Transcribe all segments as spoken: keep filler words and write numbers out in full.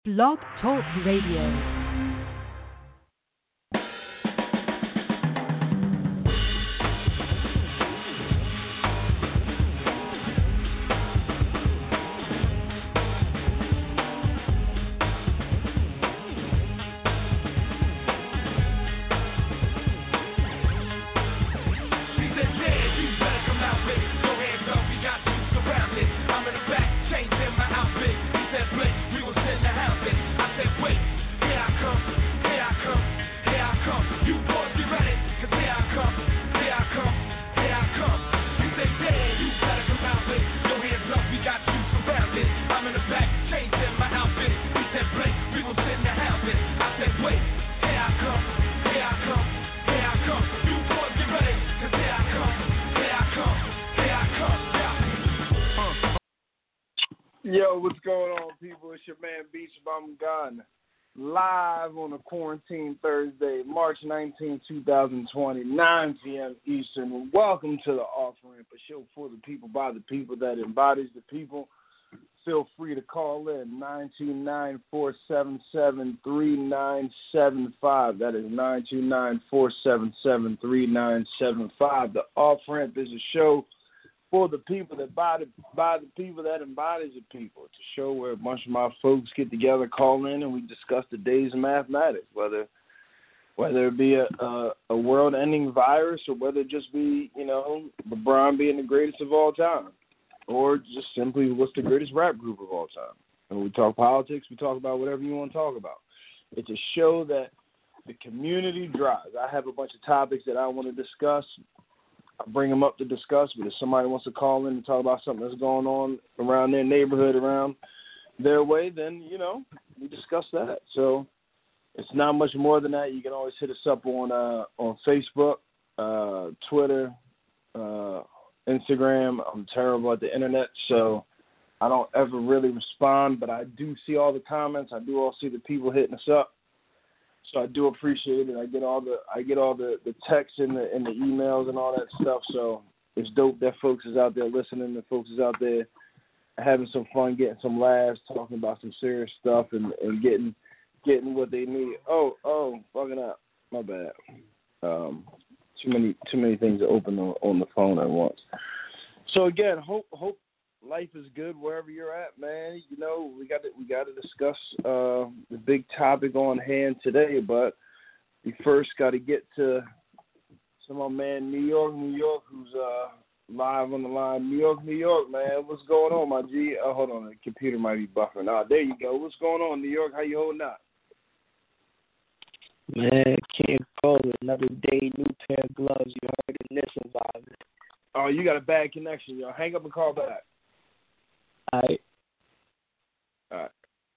Blog Talk Radio. Yo, what's going on, people? It's your man, Beach Bum Gun, live on a quarantine Thursday, March nineteenth, twenty twenty, nine p.m. Eastern. Welcome to the Off-Ramp, a show for the people, by the people, that embodies the people. Feel free to call in, nine two nine, four seven seven, three nine seven five. That is nine two nine, four seven seven, three nine seven five. The Off-Ramp is a show for the people that by the, by the people that embodies the people. It's a show where a bunch of my folks get together, call in, and we discuss the days of mathematics, whether whether it be a, a, a world-ending virus or whether it just be, you know, LeBron being the greatest of all time, or just simply what's the greatest rap group of all time. And we talk politics, we talk about whatever you want to talk about. It's a show that the community drives. I have a bunch of topics that I want to discuss. I bring them up to discuss, but if somebody wants to call in and talk about something that's going on around their neighborhood, around their way, then, you know, we discuss that. So it's not much more than that. You can always hit us up on uh, on Facebook, uh, Twitter, uh, Instagram. I'm terrible at the internet, so I don't ever really respond, but I do see all the comments. I do all see the people hitting us up. So I do appreciate it. I get all the I get all the, the texts and the and the emails and all that stuff. So it's dope that folks is out there listening, and folks is out there having some fun, getting some laughs, talking about some serious stuff, and, and getting getting what they need. Oh, oh, fucking up. My bad. Um, too many too many things to open on, on the phone at once. So again, hope hope life is good wherever you're at, man. You know, we got to we got to discuss uh, the big topic on hand today, but we first got to get to to my man, New York, New York, who's uh, live on the line. New York, New York, man. What's going on, my G? Oh, hold on, the computer might be buffering. Ah, there you go. What's going on, New York? How you holding up? Man, can't call it. Another day, new pair of gloves. You heard in this environment. Oh, you got a bad connection, yo. Hang up and call back. All right. All right.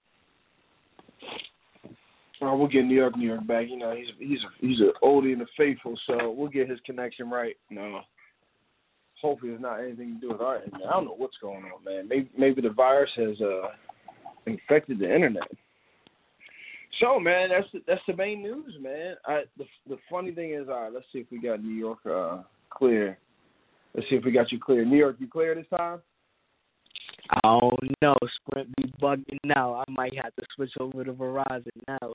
Well, we'll get New York, New York back. You know, he's he's a, he's an oldie and a faithful, so we'll get his connection right. No, hopefully it's not anything to do with our internet. I don't know what's going on, man. Maybe maybe the virus has uh, infected the internet. So, man, that's the, that's the main news, man. I, the the funny thing is, all right, let's see if we got New York uh, clear. Let's see if we got you clear. New York, you clear this time? I don't know. Sprint be bugging now. I might have to switch over to Verizon now.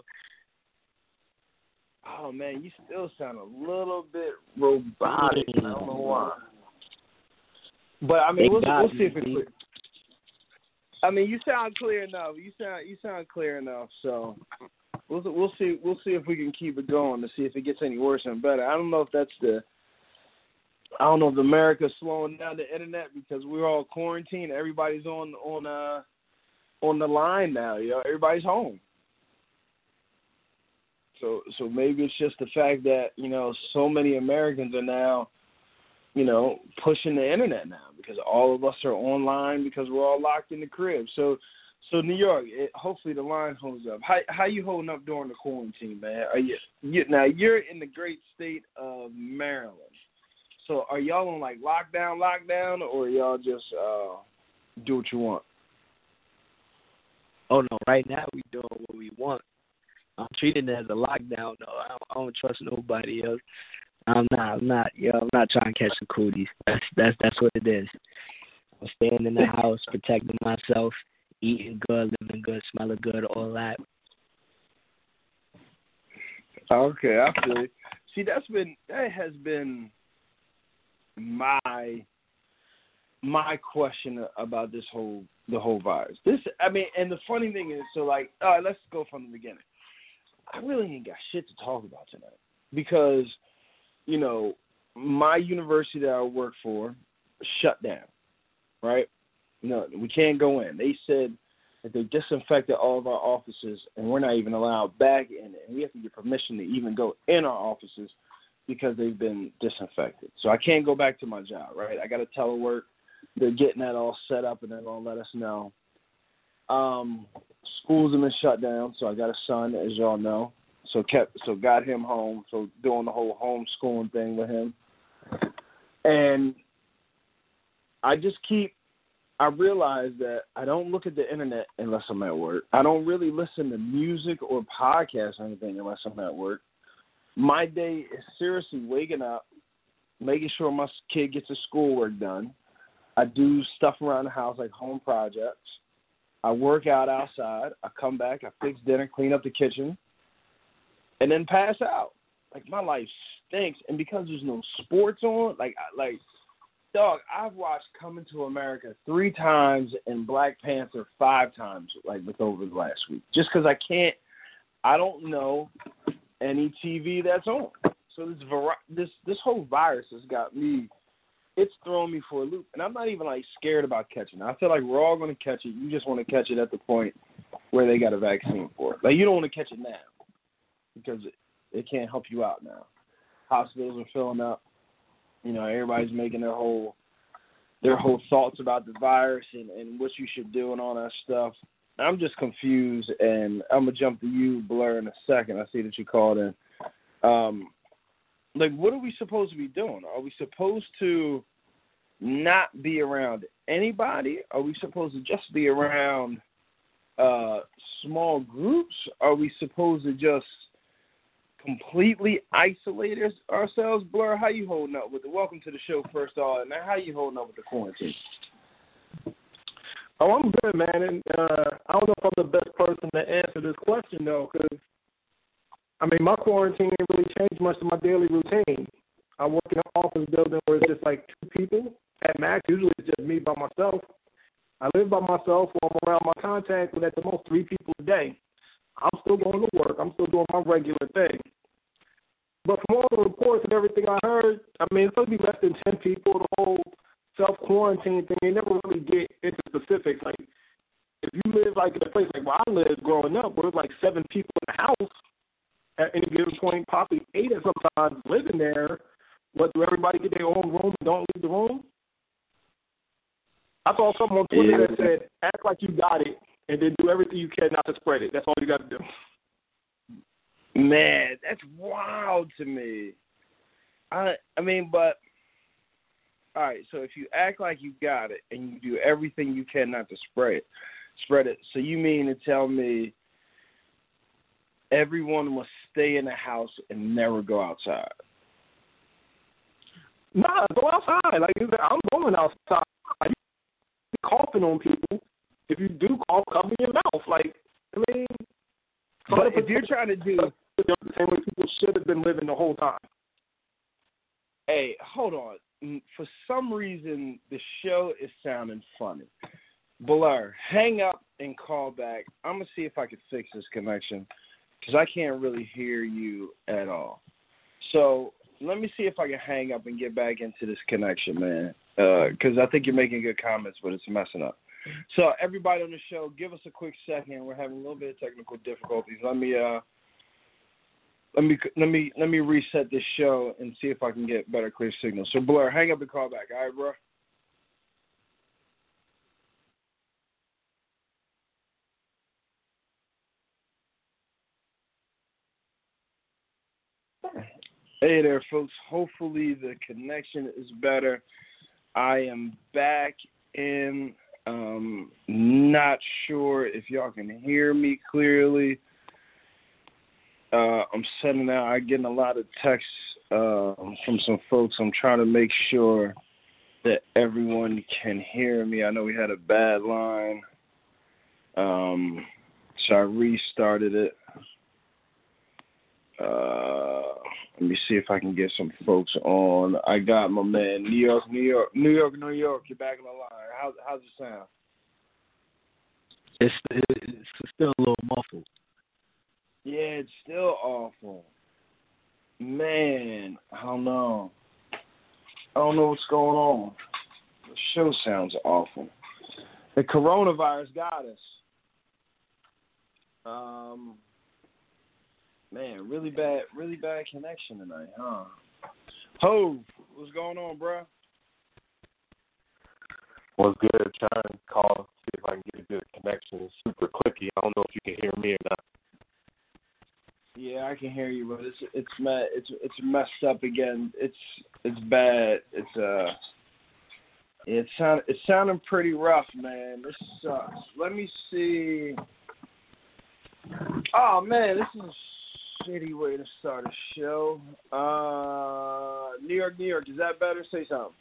Oh, man, you still sound a little bit robotic. I don't know why. But, I mean, we'll, we'll see if it's clear. I mean, you sound clear enough. You sound you sound clear enough. So we'll we'll see we'll see if we can keep it going to see if it gets any worse and better. I don't know if that's the I don't know if America's slowing down the internet because we're all quarantined. Everybody's on on uh on the line now. You know, everybody's home. So so maybe it's just the fact that, you know, so many Americans are now, you know, pushing the internet now because all of us are online because we're all locked in the crib. So so New York, it, hopefully the line holds up. How how you holding up during the quarantine, man? Are you, you now you're in the great state of Maryland. So are y'all on like lockdown, lockdown, or y'all just uh, do what you want? Oh no, right now we doing what we want. I'm treating it as a lockdown though. I don't, I don't trust nobody else. I'm not, I'm not, yo, I'm not trying to catch some cooties. That's that's that's what it is. I'm staying in the house, protecting myself, eating good, living good, smelling good, all that. Okay, I feel it. See, that's been that has been my my question about this whole the whole virus. This, I mean, and the funny thing is, so like, all right, let's go from the beginning. I really ain't got shit to talk about tonight because, you know, my university that I work for shut down, right? No, we can't go in. They said that they disinfected all of our offices, and we're not even allowed back in it. And we have to get permission to even go in our offices because they've been disinfected. So I can't go back to my job, right? I got to telework. They're getting that all set up, and they're going to let us know. Um, schools have been shut down, so I got a son, as y'all know. So kept, so got him home, so doing the whole homeschooling thing with him. And I just keep, I realize that I don't look at the internet unless I'm at work. I don't really listen to music or podcasts or anything unless I'm at work. My day is seriously waking up, making sure my kid gets his schoolwork done. I do stuff around the house like home projects. I work out outside. I come back. I fix dinner, clean up the kitchen, and then pass out. Like, my life stinks. And because there's no sports on, like, like, dog, I've watched Coming to America three times and Black Panther five times, like, with over the last week. Just because I can't, I don't know any T V that's on. So this this this whole virus has got me, it's thrown me for a loop. And I'm not even, like, scared about catching it. I feel like we're all going to catch it. You just want to catch it at the point where they got a vaccine for it. Like, you don't want to catch it now because it, it can't help you out now. Hospitals are filling up. You know, everybody's making their whole their whole thoughts about the virus and, and what you should do and all that stuff. I'm just confused, and I'm going to jump to you, Blur, in a second. I see that you called in. Um, like, what are we supposed to be doing? Are we supposed to not be around anybody? Are we supposed to just be around uh, small groups? Are we supposed to just completely isolate ourselves? Blur, how you holding up with it? Welcome to the show, first of all. And how you holding up with the quarantine? Oh, I'm good, man. And uh, I don't know if I'm the best person to answer this question, though, because, I mean, my quarantine ain't really changed much of my daily routine. I work in an office building where it's just like two people at max. Usually it's just me by myself. I live by myself, or I'm around my contacts with at the most three people a day. I'm still going to work. I'm still doing my regular thing. But from all the reports and everything I heard, I mean, it's supposed to be less than ten people. The whole self-quarantine thing, they never really get into specifics. Like, if you live, like, in a place like where I lived growing up, where there's, like, seven people in the house at any given point, possibly eight at sometimes living there, but do everybody get their own room and don't leave the room? I saw someone on Twitter yeah. that said, act like you got it, and then do everything you can not to spread it. That's all you got to do. Man, that's wild to me. I I mean, but, all right, so if you act like you got it and you do everything you can not to spread it, spread it, so you mean to tell me everyone must stay in the house and never go outside? Nah, go outside. Like, I'm going outside. Like, you're coughing on people. If you do cough, cover your mouth. Like, I mean, but if you're trying to do the same way people should have been living the whole time. Hey, hold on. For some reason, the show is sounding funny. Blur, hang up and call back. I'm going to see if I can fix this connection because I can't really hear you at all. So let me see if I can hang up and get back into this connection, man, because uh, I think you're making good comments, but it's messing up. So everybody on the show, give us a quick second. We're having a little bit of technical difficulties. Let me uh, let me let me let me reset this show and see if I can get better clear signal. So Blur, hang up and call back. All right, bro. Hey there, folks. Hopefully the connection is better. I am back in. Um, not sure if y'all can hear me clearly. Uh, I'm sending out, I'm getting a lot of texts uh, from some folks. I'm trying to make sure that everyone can hear me. I know we had a bad line Um, so I restarted it. Uh, let me see if I can get some folks on. I got my man, New York, New York, New York, New York. You're back on the line. How's how's it sound? It's it's still a little muffled. Yeah, it's still awful. Man, I don't know. I don't know what's going on. The show sounds awful. The coronavirus got us. Um, man, really bad, really bad connection tonight, huh? Hove, what's going on, bro? What's good? Trying to call, see if I can get a good connection. It's super clicky. I don't know if you can hear me or not. Yeah, I can hear you, but it's it's it's it's messed up again. It's it's bad. It's uh, it sound it's sounding pretty rough, man. This sucks. Let me see. Oh man, this is a shitty way to start a show. Uh, New York, New York. Is that better? Say something.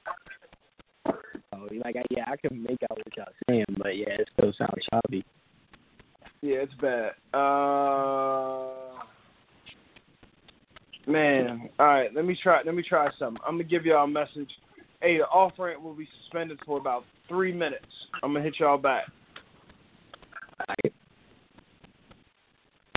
Oh, like I, yeah, I can make out what y'all saying, but yeah, it still sounds choppy. Yeah, it's bad. Uh, man, all right. Let me try. Let me try something. I'm gonna give y'all a message. Hey, the off ramp will be suspended for about three minutes. I'm gonna hit y'all back. All right.